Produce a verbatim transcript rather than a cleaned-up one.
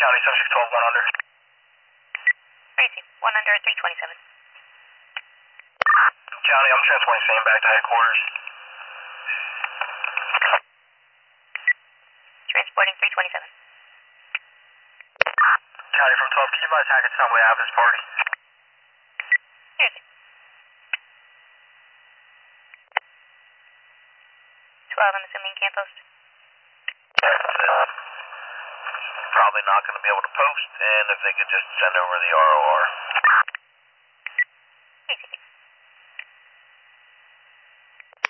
County, subject twelve, one under. Crazy. one under three twenty-seven. County, I'm transporting same back to headquarters. Transporting three twenty-seven. County from twelve, can you advise Hackett's on way out of this party? Crazy. twelve, I'm assuming camp post. Probably not going to be able to post, and if they could just send over the R O R.